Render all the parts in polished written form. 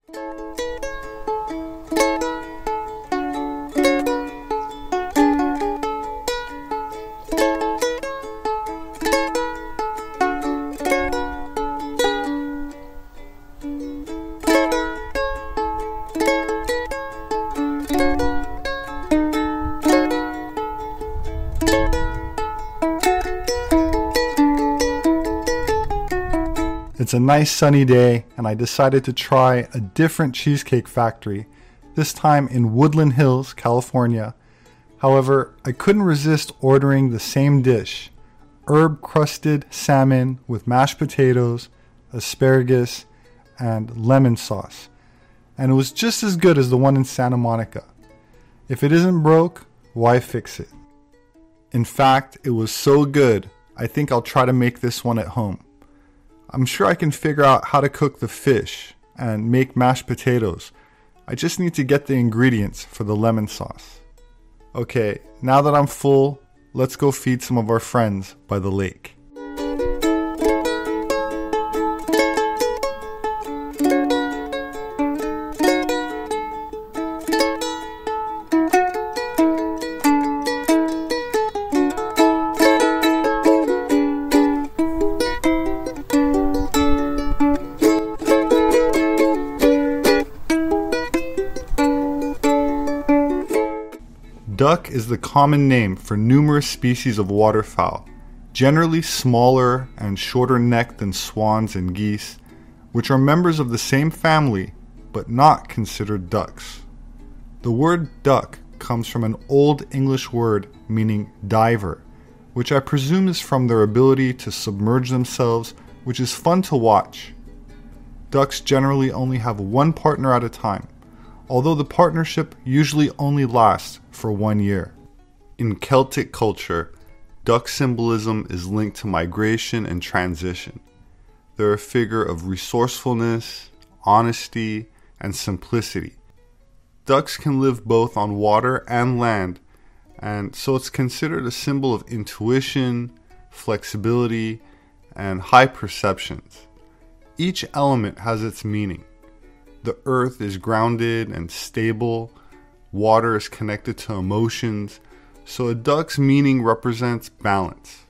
It's a nice sunny day, and I decided to try a different cheesecake factory, this time in Woodland Hills, California. However, I couldn't resist ordering the same dish, herb-crusted salmon with mashed potatoes, asparagus, and lemon sauce. And it was just as good as the one in Santa Monica. If it isn't broke, why fix it? In fact, it was so good, I think I'll try to make this one at home. I'm sure I can figure out how to cook the fish and make mashed potatoes. I just need to get the ingredients for the lemon sauce. Okay, now that I'm full, let's go feed some of our friends by the lake. Duck is the common name for numerous species of waterfowl, generally smaller and shorter necked than swans and geese, which are members of the same family but not considered ducks. The word duck comes from an Old English word meaning diver, which I presume is from their ability to submerge themselves, which is fun to watch. Ducks generally only have one partner at a time, although the partnership usually only lasts for 1 year. In Celtic culture, duck symbolism is linked to migration and transition. They're a figure of resourcefulness, honesty, and simplicity. Ducks can live both on water and land, and so it's considered a symbol of intuition, flexibility, and high perceptions. Each element has its meaning. The earth is grounded and stable, water is connected to emotions, so a duck's meaning represents balance.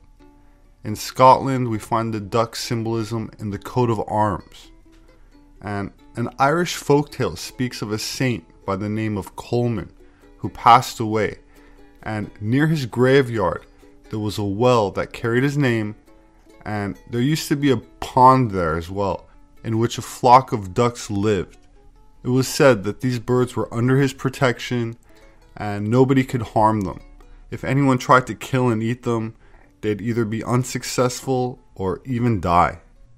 In Scotland, we find the duck symbolism in the coat of arms. And an Irish folktale speaks of a saint by the name of Colman, who passed away, and near his graveyard there was a well that carried his name, and there used to be a pond there as well, in which a flock of ducks lived. It was said that these birds were under his protection and nobody could harm them. If anyone tried to kill and eat them, they'd either be unsuccessful or even die.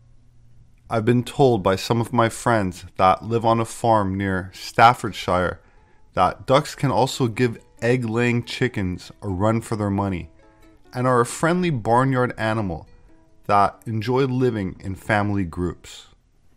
I've been told by some of my friends that live on a farm near Staffordshire that ducks can also give egg-laying chickens a run for their money and are a friendly barnyard animal that enjoy living in family groups.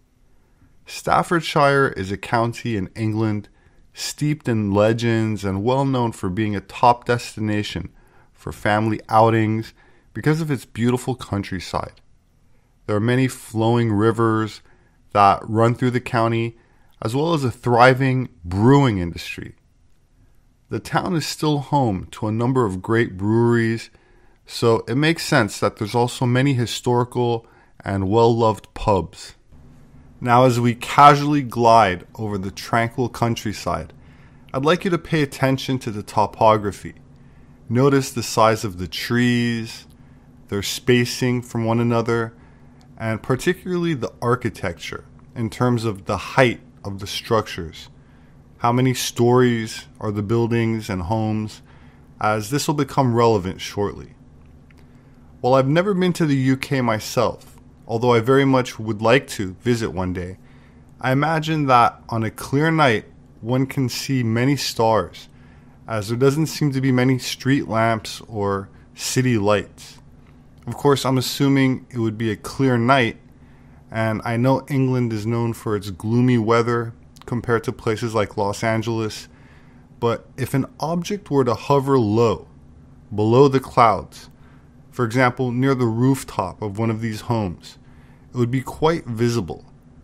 Staffordshire is a county in England steeped in legends and well known for being a top destination for family outings because of its beautiful countryside. There are many flowing rivers that run through the county, as well as a thriving brewing industry. The town is still home to a number of great breweries, so it makes sense that there's also many historical and well-loved pubs. Now, as we casually glide over the tranquil countryside, I'd like you to pay attention to the topography. Notice the size of the trees, their spacing from one another, and particularly the architecture in terms of the height of the structures. How many stories are the buildings and homes, as this will become relevant shortly. While I've never been to the UK myself, although I very much would like to visit one day, I imagine that on a clear night one can see many stars, as there doesn't seem to be many street lamps or city lights. Of course, I'm assuming it would be a clear night, and I know England is known for its gloomy weather compared to places like Los Angeles, but if an object were to hover low, below the clouds, for example, near the rooftop of one of these homes, it would be quite visible.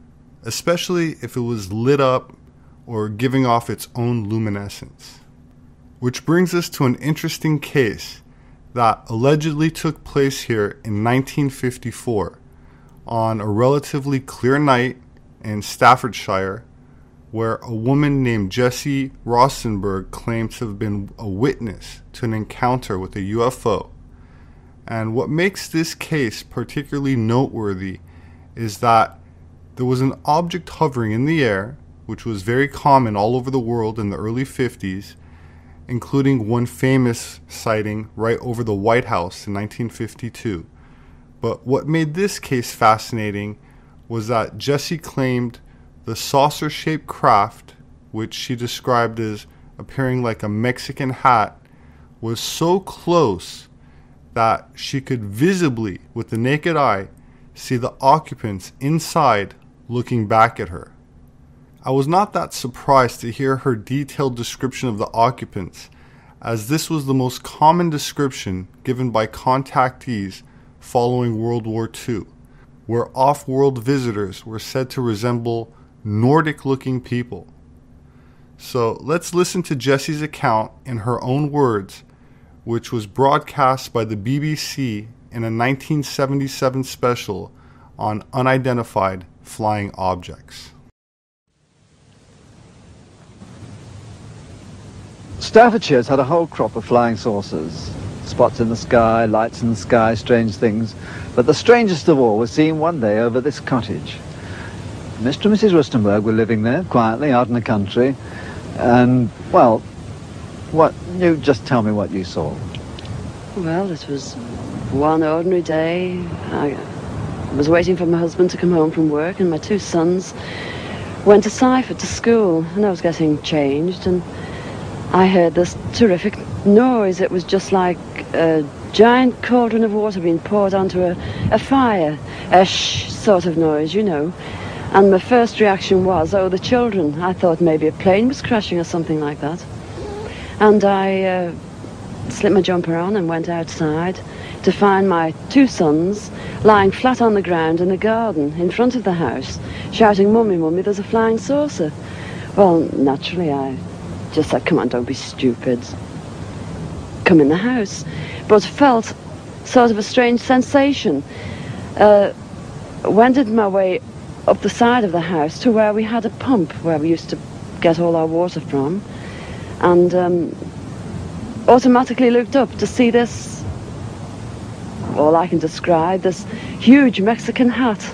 especially if it was lit up or giving off its own luminescence. Which brings us to an interesting case that allegedly took place here in 1954 on a relatively clear night in Staffordshire, where a woman named Jessie Rosenberg claimed to have been a witness to an encounter with a UFO. And what makes this case particularly noteworthy is that there was an object hovering in the air, which was very common all over the world in the early 50s, including one famous sighting right over the White House in 1952. But what made this case fascinating was that Jessie claimed the saucer-shaped craft, which she described as appearing like a Mexican hat, was so close that she could visibly, with the naked eye, see the occupants inside looking back at her. I was not that surprised to hear her detailed description of the occupants, as this was the most common description given by contactees following World War II, where off-world visitors were said to resemble Nordic-looking people. So let's listen to Jessie's account in her own words, which was broadcast by the BBC in a 1977 special on unidentified flying objects. Staffordshire's had a whole crop of flying saucers. Spots in the sky, lights in the sky, strange things. But the strangest of all was seen one day over this cottage. Mr. and Mrs. Rustenberg were living there, quietly, out in the country. And, well, you just tell me what you saw. Well, it was one ordinary day. I was waiting for my husband to come home from work, and my two sons went to Seifert to school, and I was getting changed, and I heard this terrific noise. It was just like a giant cauldron of water being poured onto a fire, a shh sort of noise, you know. And my first reaction was, oh, the children. I thought maybe a plane was crashing or something like that. And I slipped my jumper on and went outside to find my two sons lying flat on the ground in the garden in front of the house, shouting, "Mummy, Mummy, there's a flying saucer." Well, naturally, I just said, "Come on, don't be stupid. Come in the house." But felt sort of a strange sensation. Wended my way up the side of the house to where we had a pump where we used to get all our water from, and automatically looked up to see this, all I can describe, this huge Mexican hat.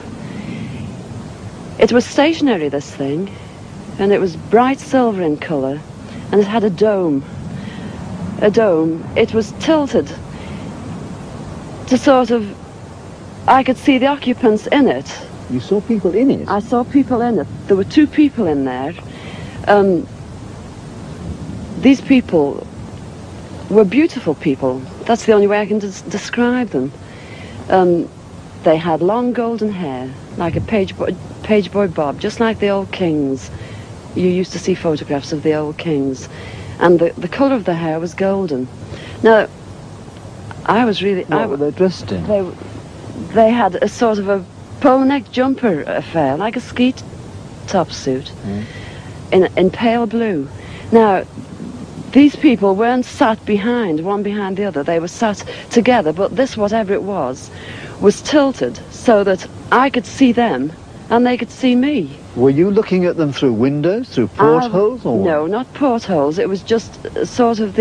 It was stationary, this thing, and it was bright silver in colour, and it had a dome. It was tilted to sort of, I could see the occupants in it. You saw people in it? I saw people in it. There were two people in there. These people were beautiful people. That's the only way I can describe them. They had long golden hair, like a page boy bob, just like the old kings. You used to see photographs of the old kings. And the colour of the hair was golden. Now, I was really... What were they dressed in? They had a sort of a polo neck jumper affair, like a ski top suit, in pale blue. Now, these people weren't sat one behind the other. They were sat together, but this, whatever it was tilted so that I could see them and they could see me. Were you looking at them through windows, through portholes, or what? No, not portholes. It was just sort of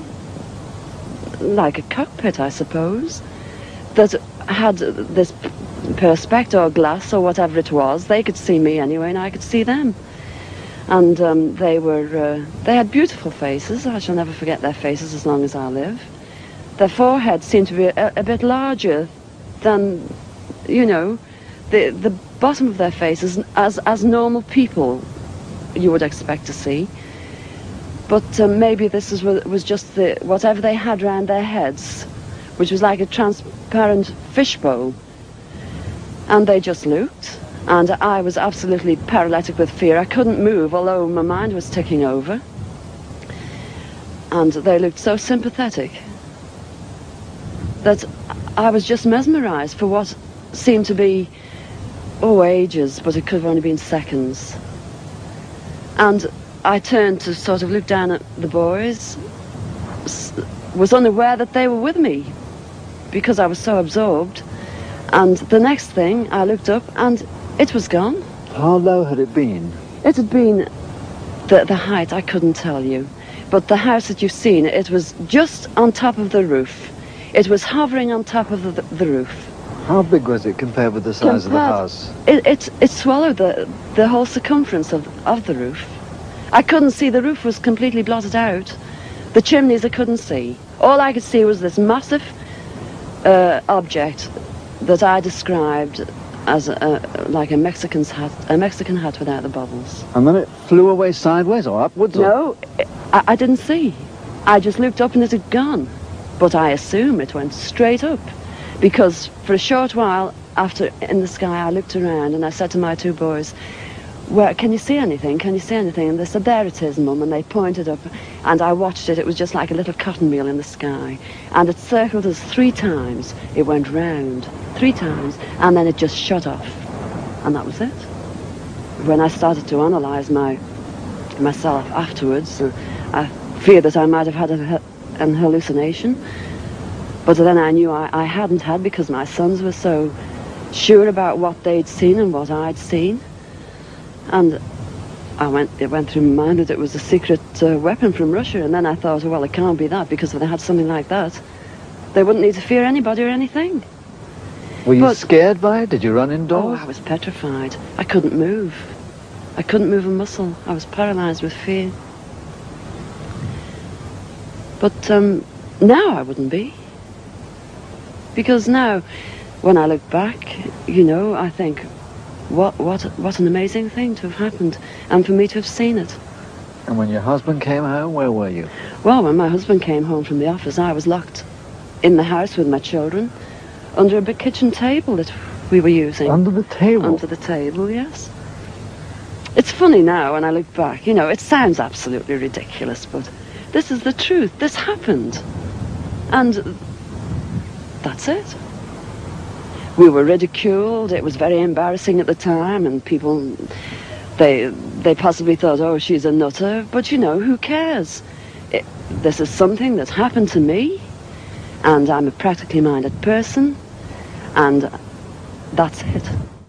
like a cockpit, I suppose, that had this perspex or glass or whatever it was. They could see me anyway, and I could see them. And they had beautiful faces. I shall never forget their faces as long as I live. Their foreheads seemed to be a bit larger than, you know, the bottom of their faces as normal people you would expect to see. But maybe this was just whatever they had round their heads, which was like a transparent fishbowl. And they just looked, and I was absolutely paralytic with fear. I couldn't move, although my mind was ticking over. And they looked so sympathetic that I was just mesmerized for what seemed to be ages, but it could have only been seconds. And I turned to sort of look down at the boys, was unaware that they were with me because I was so absorbed. And the next thing, I looked up and it was gone. How low had it been? It had been the height, I couldn't tell you. But the house that you've seen, it was just on top of the roof. It was hovering on top of the roof. How big was it compared with the size of the house? It swallowed the whole circumference of the roof. I couldn't see, the roof was completely blotted out. The chimneys I couldn't see. All I could see was this massive object that I described as like a Mexican hat without the bubbles. And then it flew away sideways or upwards? No, I didn't see. I just looked up and it had gone. But I assume it went straight up, because for a short while after in the sky I looked around and I said to my two boys, "Where can you see anything? Can you see anything?" And they said, "There it is, Mum," and they pointed up, and I watched it. It was just like a little cotton reel in the sky, and it circled us 3 times. It went round 3 times, and then it just shut off, and that was it. When I started to analyse myself afterwards, I feared that I might have had an hallucination, but then I knew I hadn't had, because my sons were so sure about what they'd seen and what I'd seen. And it went through my mind that it was a secret weapon from Russia, and then I thought, well, it can't be that, because if they had something like that, they wouldn't need to fear anybody or anything. Were you scared by it? Did you run Oh, indoors? I was petrified. I couldn't move. I couldn't move a muscle. I was paralyzed with fear. But now I wouldn't be. Because now, when I look back, you know, I think, what an amazing thing to have happened, and for me to have seen it. And when your husband came home, where were you? Well, when my husband came home from the office, I was locked in the house with my children under a big kitchen table that we were using. Under the table? Under the table, yes. It's funny now when I look back. You know, it sounds absolutely ridiculous, but this is the truth. This happened. And that's it. We were ridiculed. It was very embarrassing at the time, and people, they possibly thought, oh, she's a nutter. But, you know, who cares? This is something that happened to me, and I'm a practically minded person, and that's it.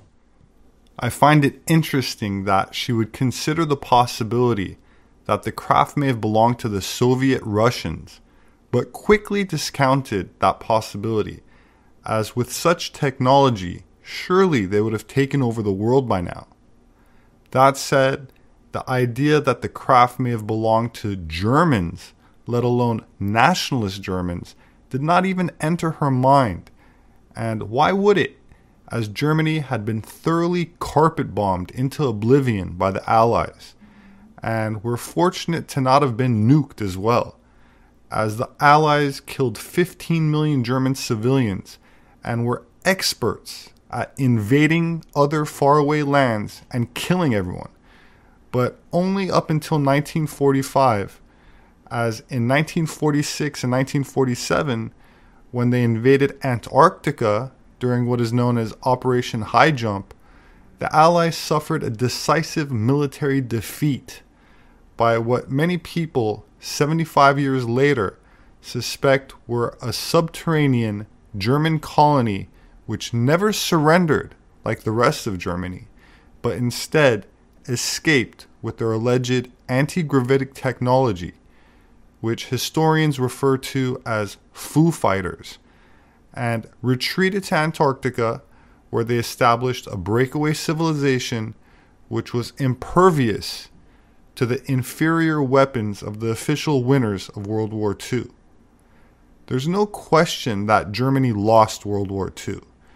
I find it interesting that she would consider the possibility that the craft may have belonged to the Soviet Russians, but quickly discounted that possibility, as with such technology, surely they would have taken over the world by now. That said, the idea that the craft may have belonged to Germans, let alone nationalist Germans, did not even enter her mind. And why would it, as Germany had been thoroughly carpet-bombed into oblivion by the Allies, and were fortunate to not have been nuked as well, as the Allies killed 15 million German civilians and were experts at invading other faraway lands and killing everyone. But only up until 1945, as in 1946 and 1947, when they invaded Antarctica during what is known as Operation High Jump, the Allies suffered a decisive military defeat by what many people 75 years later suspect were a subterranean German colony which never surrendered like the rest of Germany, but instead escaped with their alleged anti-gravitic technology, which historians refer to as Foo Fighters, and retreated to Antarctica, where they established a breakaway civilization which was impervious to the inferior weapons of the official winners of World War II. There's no question that Germany lost World War II,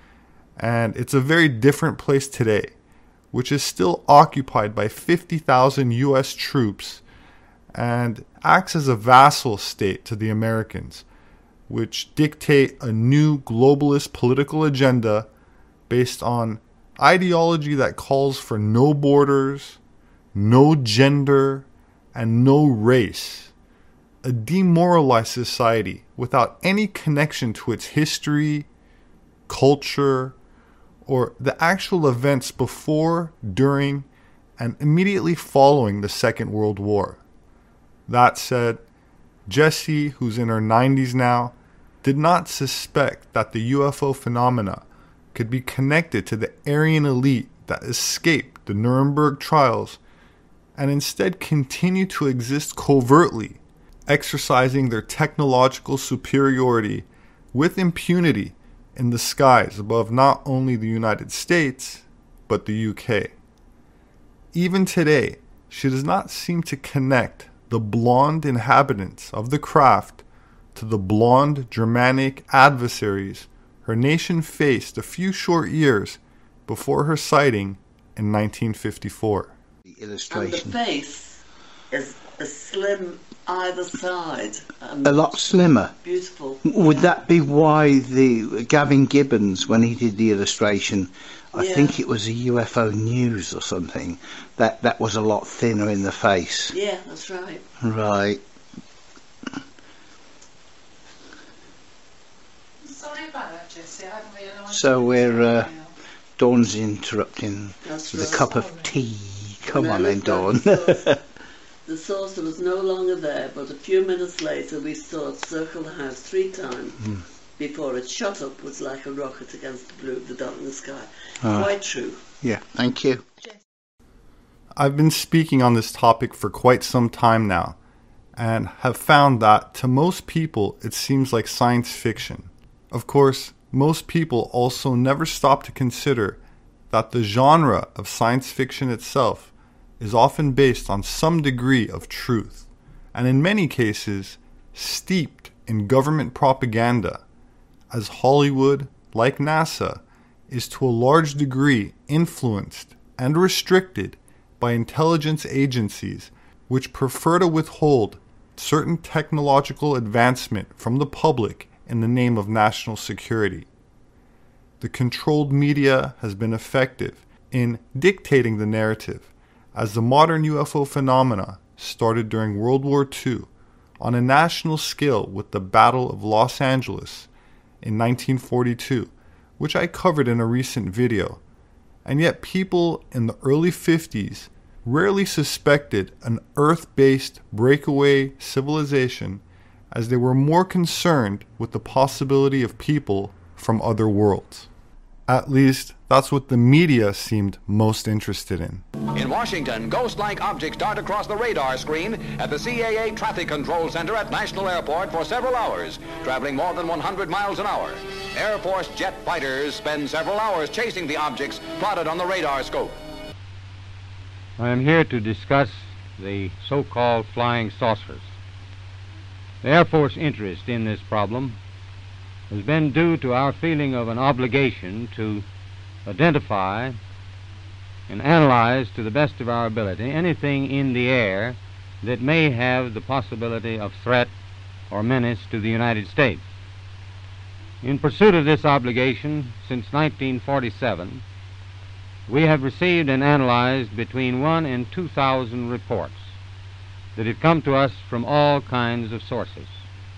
and it's a very different place today, which is still occupied by 50,000 US troops and acts as a vassal state to the Americans, which dictate a new globalist political agenda based on ideology that calls for no borders, no gender, and no race. A demoralized society without any connection to its history, culture, or the actual events before, during, and immediately following the Second World War. That said, Jessie, who's in her 90s now, did not suspect that the UFO phenomena could be connected to the Aryan elite that escaped the Nuremberg trials and instead continue to exist covertly, exercising their technological superiority with impunity in the skies above not only the United States, but the UK. Even today, she does not seem to connect the blonde inhabitants of the craft to the blonde Germanic adversaries her nation faced a few short years before her sighting in 1954. The illustration. And the face is a slim either side. A lot slimmer. Beautiful. Would that be why the Gavin Gibbons, when he did the illustration, I think it was a UFO News or something, that was a lot thinner in the face? Yeah, that's right. Right. Sorry about that, Jessie. I haven't realised. So we're Dawn's interrupting That's with right. a cup of tea. Come on then, Looked Dawn. at the saucer was no longer there, but a few minutes later we saw it circle the house 3 times before it shot upwards like a rocket against the blue of the dark sky. Quite true. Yeah, thank you. I've been speaking on this topic for quite some time now, and have found that to most people it seems like science fiction. Of course, most people also never stop to consider that the genre of science fiction itself is often based on some degree of truth, and in many cases steeped in government propaganda, as Hollywood, like NASA, is to a large degree influenced and restricted by intelligence agencies which prefer to withhold certain technological advancement from the public in the name of national security. The controlled media has been effective in dictating the narrative, as the modern UFO phenomena started during World War II on a national scale with the Battle of Los Angeles in 1942, which I covered in a recent video, and yet people in the early 50s rarely suspected an Earth-based breakaway civilization, as they were more concerned with the possibility of people from other worlds. At least, that's what the media seemed most interested in. In Washington, ghost-like objects dart across the radar screen at the CAA Traffic Control Center at National Airport for several hours, traveling more than 100 miles an hour. Air Force jet fighters spend several hours chasing the objects plotted on the radar scope. I am here to discuss the so-called flying saucers. The Air Force interest in this problem has been due to our feeling of an obligation to identify and analyze to the best of our ability anything in the air that may have the possibility of threat or menace to the United States. In pursuit of this obligation, since 1947, we have received and analyzed between 1,000 and 2,000 reports that have come to us from all kinds of sources.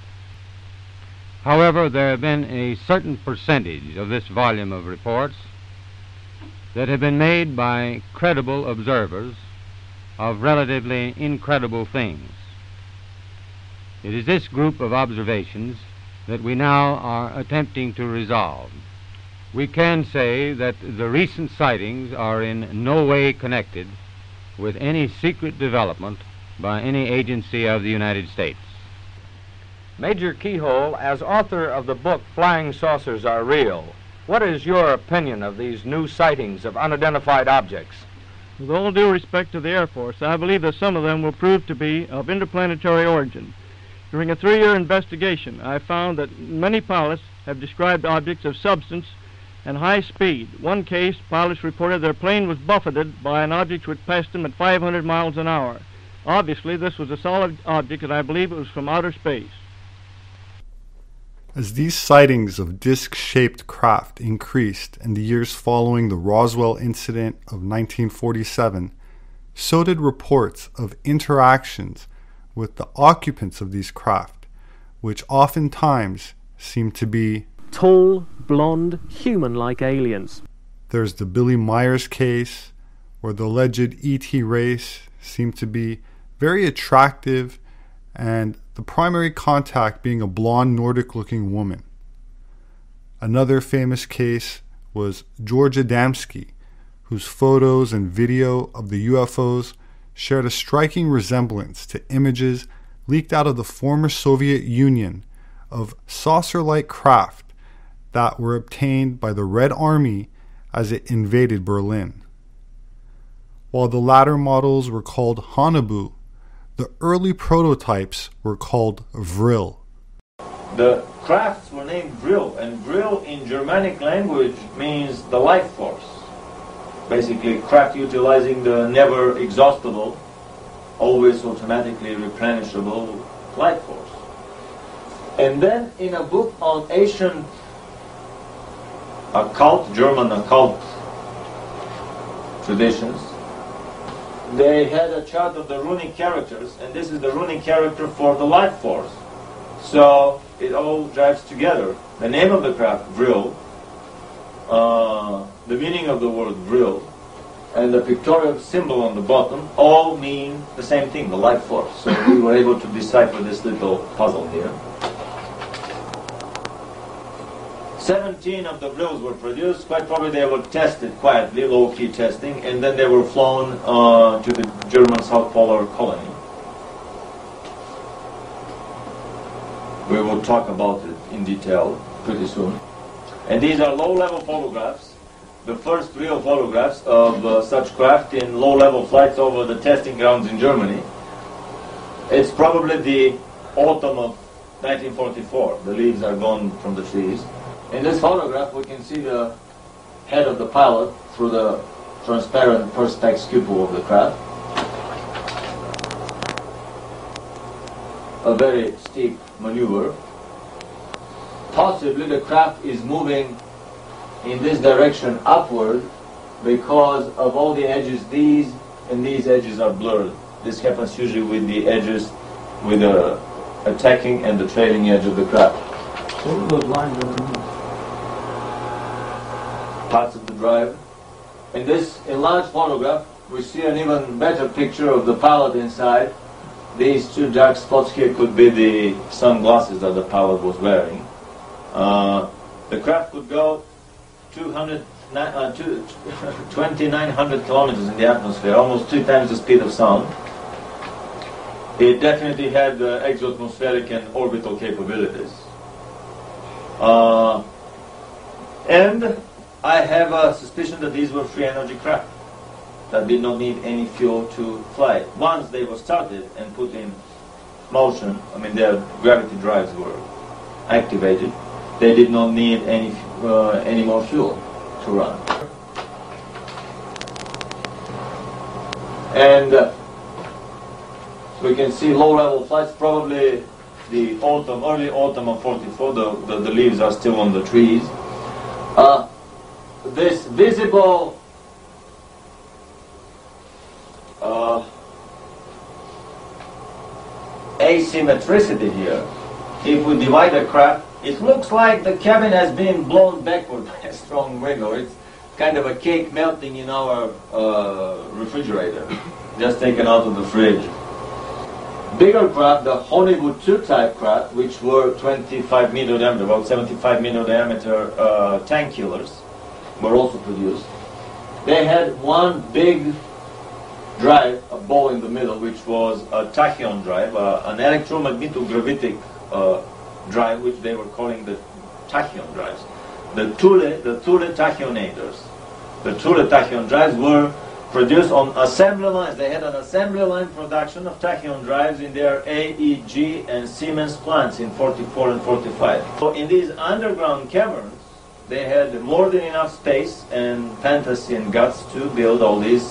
However, there have been a certain percentage of this volume of reports that have been made by credible observers of relatively incredible things. It is this group of observations that we now are attempting to resolve. We can say that the recent sightings are in no way connected with any secret development by any agency of the United States. Major Keyhole, as author of the book Flying Saucers Are Real, what is your opinion of these new sightings of unidentified objects? With all due respect to the Air Force, I believe that some of them will prove to be of interplanetary origin. During a 3-year investigation, I found that many pilots have described objects of substance and high speed. One case, pilots reported their plane was buffeted by an object which passed them at 500 miles an hour. Obviously, this was a solid object, and I believe it was from outer space. As these sightings of disc-shaped craft increased in the years following the Roswell incident of 1947, so did reports of interactions with the occupants of these craft, which oftentimes seemed to be tall, blonde, human-like aliens. There's the Billy Myers case, where the alleged E.T. race seemed to be very attractive, and the primary contact being a blonde Nordic-looking woman. Another famous case was George Adamski, whose photos and video of the UFOs shared a striking resemblance to images leaked out of the former Soviet Union of saucer-like craft that were obtained by the Red Army as it invaded Berlin. While the latter models were called Haunebu, the early prototypes were called Vril. The crafts were named Vril, and Vril in Germanic language means the life force. Basically, craft utilizing the never exhaustible, always automatically replenishable life force. And then in a book on ancient occult, German occult traditions, they had a chart of the runic characters, and this is the runic character for the life force. So it all drives together. The name of the craft, Vril, the meaning of the word Vril, and the pictorial symbol on the bottom all mean the same thing, the life force. So we were able to decipher this little puzzle here. 17 of the Vrils were produced. Quite probably they were tested quietly, low-key testing, and then they were flown to the German South Polar colony. We will talk about it in detail pretty soon. And these are low-level photographs, the first real photographs of such craft in low-level flights over the testing grounds in Germany. It's probably the autumn of 1944. The leaves are gone from the trees. In this photograph, we can see the head of the pilot through the transparent perspex cupola of the craft. A very steep maneuver. Possibly the craft is moving in this direction upward because of all the edges. These and these edges are blurred. This happens usually with the edges, with the attacking and the trailing edge of the craft. So those lines are parts of the drive. In this enlarged photograph, we see an even better picture of the pilot inside. These two dark spots here could be the sunglasses that the pilot was wearing. The craft could go 2,900 kilometers in the atmosphere, almost 2 times the speed of sound. It definitely had exoatmospheric and orbital capabilities. And I have a suspicion that these were free energy craft that did not need any fuel to fly. Once they were started and put in motion, I mean their gravity drives were activated, they did not need any more fuel to run. And we can see low-level flights, probably the autumn, early autumn of 44, the leaves are still on the trees. This visible asymmetricity here, if we divide the craft, it looks like the cabin has been blown backward by a strong wind, or it's kind of a cake melting in our refrigerator, just taken out of the fridge. Bigger craft, the Haunebu 2 type craft, which were 25 meter diameter, about 75 meter diameter tank killers, were also produced. They had one big drive, a ball in the middle, which was a tachyon drive, an electromagnetogravitic drive, which they were calling the tachyon drives. The Thule tachyonators. The Thule tachyon drives were produced on assembly lines. They had an assembly line production of tachyon drives in their AEG and Siemens plants in 44 and 45. So in these underground caverns, they had more than enough space and fantasy and guts to build all these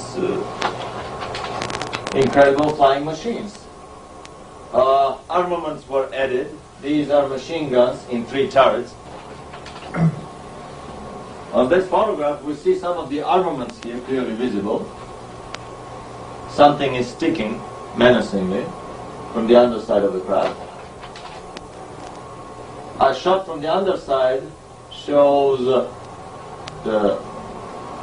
incredible flying machines. Armaments were added. These are machine guns in 3 turrets. On this photograph, we see some of the armaments here clearly visible. Something is sticking menacingly from the underside of the craft. A shot from the underside shows the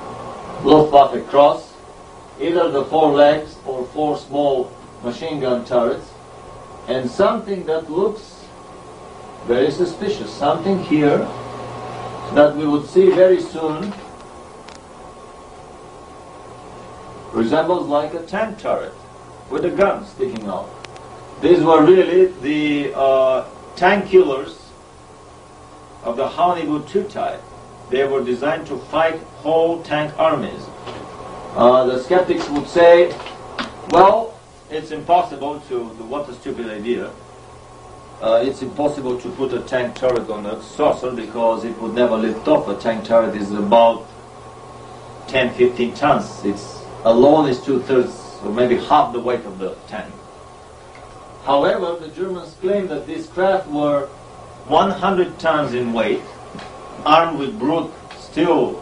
Luftwaffe cross, either the 4 legs or 4 small machine gun turrets, and something that looks very suspicious, something here that we would see very soon resembles like a tank turret with a gun sticking out. These were really the tank killers of the Honeywood II type. They were designed to fight whole tank armies. The skeptics would say, well, it's impossible to, what a stupid idea. It's impossible to put a tank turret on a saucer because it would never lift off. A tank turret is about 10-15 tons. It's alone is 2/3 or maybe half the weight of the tank. However, the Germans claimed that these craft were 100 tons in weight, armed with brute steel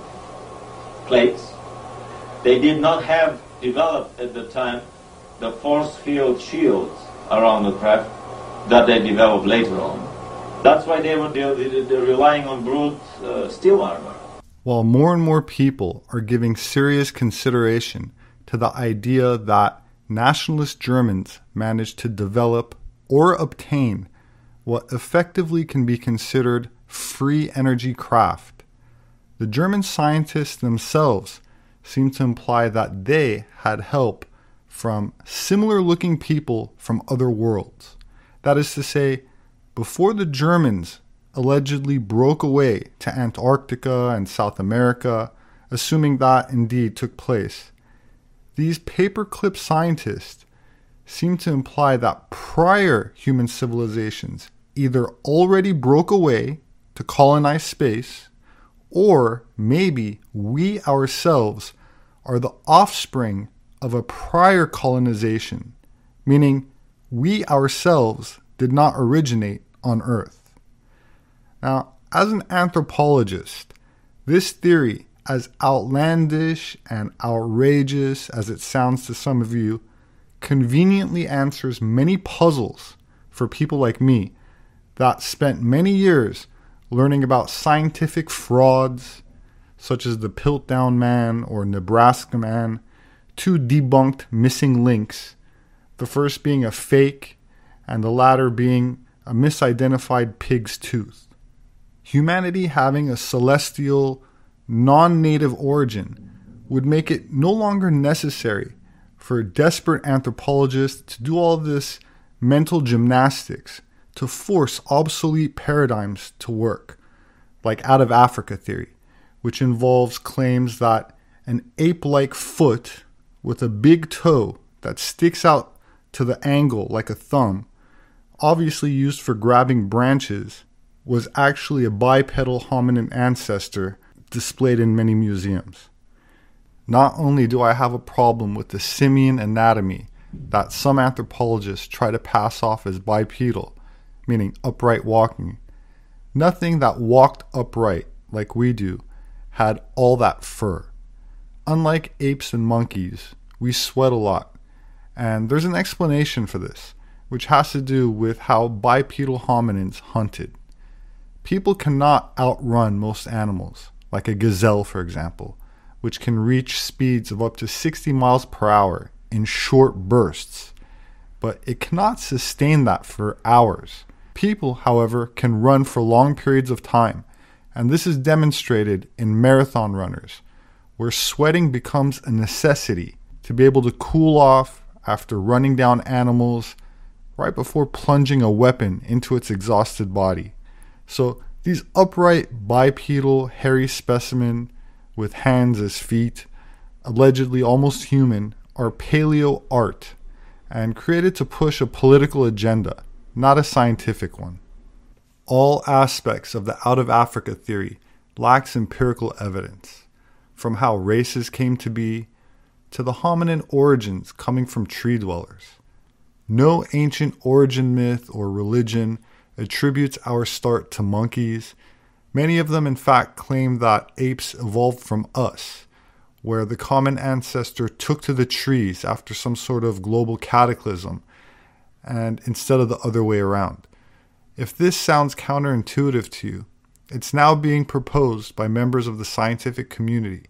plates. They did not have developed at the time the force field shields around the craft that they developed later on. That's why they're relying on brute steel armor. While more and more people are giving serious consideration to the idea that nationalist Germans managed to develop or obtain what effectively can be considered free energy craft, the German scientists themselves seem to imply that they had help from similar-looking people from other worlds. That is to say, before the Germans allegedly broke away to Antarctica and South America, assuming that indeed took place, these paperclip scientists seem to imply that prior human civilizations either already broke away to colonize space, or maybe we ourselves are the offspring of a prior colonization, meaning we ourselves did not originate on Earth. Now, as an anthropologist, this theory, as outlandish and outrageous as it sounds to some of you, conveniently answers many puzzles for people like me that spent many years learning about scientific frauds, such as the Piltdown Man or Nebraska Man, 2 debunked missing links, the first being a fake and the latter being a misidentified pig's tooth. Humanity having a celestial, non-native origin would make it no longer necessary for desperate anthropologists to do all this mental gymnastics to force obsolete paradigms to work, like out of Africa theory, which involves claims that an ape-like foot with a big toe that sticks out to the angle like a thumb, obviously used for grabbing branches, was actually a bipedal hominin ancestor displayed in many museums. Not only do I have a problem with the simian anatomy that some anthropologists try to pass off as bipedal, meaning upright walking, nothing that walked upright like we do had all that fur. Unlike apes and monkeys, we sweat a lot, and there's an explanation for this, which has to do with how bipedal hominins hunted. People cannot outrun most animals, like a gazelle for example, which can reach speeds of up to 60 miles per hour in short bursts, but it cannot sustain that for hours. People, however, can run for long periods of time, and this is demonstrated in marathon runners, where sweating becomes a necessity to be able to cool off after running down animals right before plunging a weapon into its exhausted body. So these upright, bipedal, hairy specimen with hands as feet, allegedly almost human, are paleo art and created to push a political agenda, not a scientific one. All aspects of the out of Africa theory lacks empirical evidence, from how races came to be to the hominin origins coming from tree dwellers. No ancient origin myth or religion attributes our start to monkeys. Many of them in fact claim that apes evolved from us, where the common ancestor took to the trees after some sort of global cataclysm, and instead of the other way around. If this sounds counterintuitive to you, it's now being proposed by members of the scientific community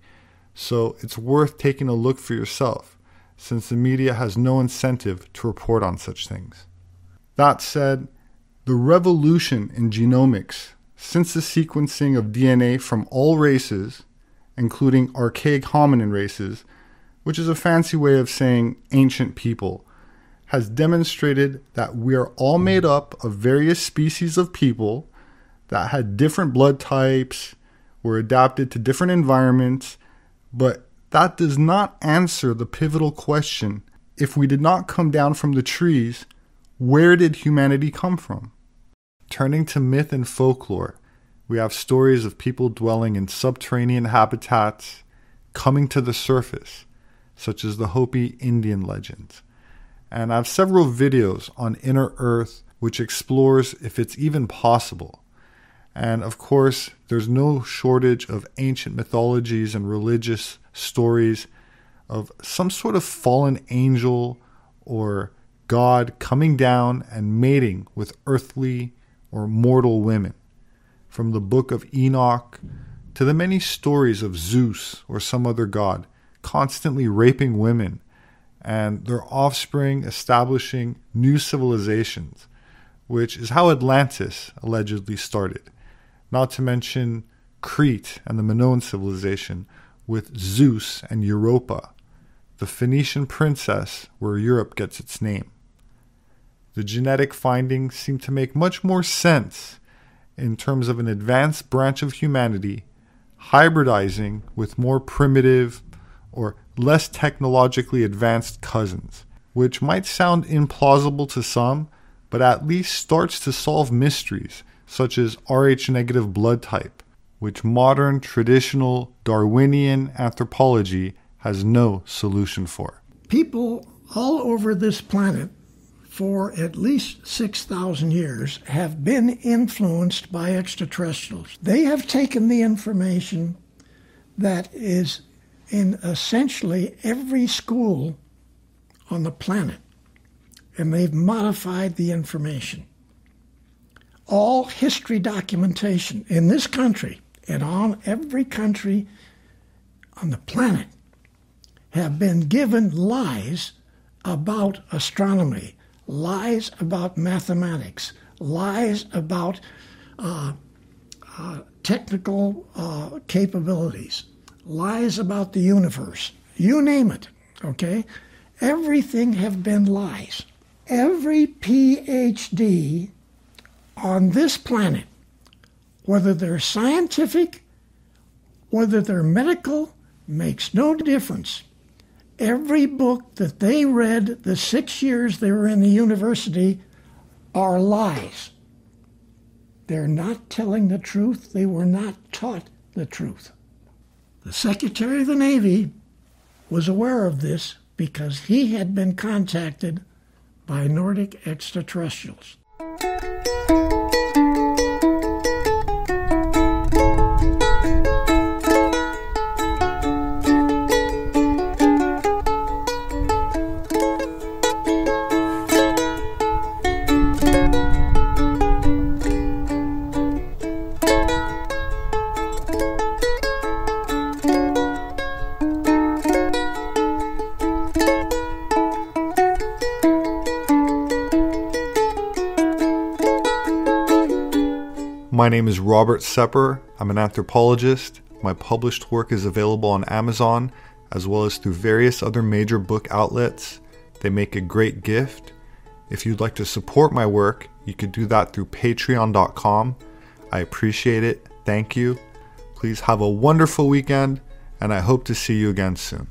so it's worth taking a look for yourself, since the media has no incentive to report on such things. That said, the revolution in genomics since the sequencing of DNA from all races, including archaic hominin races, which is a fancy way of saying ancient people, has demonstrated that we are all made up of various species of people that had different blood types, were adapted to different environments, but that does not answer the pivotal question: if we did not come down from the trees, where did humanity come from? Turning to myth and folklore, we have stories of people dwelling in subterranean habitats coming to the surface, such as the Hopi Indian legends. And I have several videos on Inner Earth which explores if it's even possible. And of course, there's no shortage of ancient mythologies and religious stories of some sort of fallen angel or God coming down and mating with earthly or mortal women. From the Book of Enoch to the many stories of Zeus or some other god constantly raping women and their offspring establishing new civilizations, which is how Atlantis allegedly started. Not to mention Crete and the Minoan civilization with Zeus and Europa, the Phoenician princess where Europe gets its name. The genetic findings seem to make much more sense in terms of an advanced branch of humanity hybridizing with more primitive or less technologically advanced cousins, which might sound implausible to some, but at least starts to solve mysteries such as Rh-negative blood type, which modern traditional Darwinian anthropology has no solution for. People all over this planet for at least 6,000 years have been influenced by extraterrestrials. They have taken the information that is in essentially every school on the planet, and they've modified the information. All history documentation in this country and on every country on the planet have been given lies about astronomy, lies about mathematics, lies about technical capabilities, lies about the universe. You name it, okay? Everything have been lies. Every PhD on this planet, whether they're scientific, whether they're medical, makes no difference. Every book that they read the 6 years they were in the university are lies. They're not telling the truth. They were not taught the truth. The Secretary of the Navy was aware of this because he had been contacted by Nordic extraterrestrials. My name is Robert Sepper. I'm an anthropologist. My published work is available on Amazon, as well as through various other major book outlets. They make a great gift. If you'd like to support my work, you could do that through patreon.com. I appreciate it. Thank you. Please have a wonderful weekend, and I hope to see you again soon.